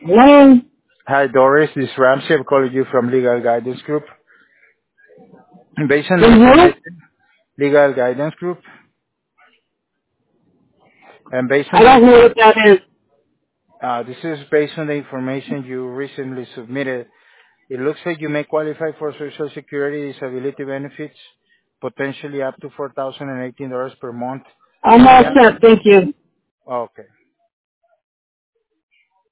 Hello? Hi, Doris. This is Ramsey. I'm calling you from Legal Guidance Group. Based on the From who? information, Legal Guidance Group, and based on I don't know what that is. this is based on the information you recently submitted. It looks like you may qualify for Social Security disability benefits, potentially up to $4,018 per month. I'm all Yeah. set, thank you. Okay.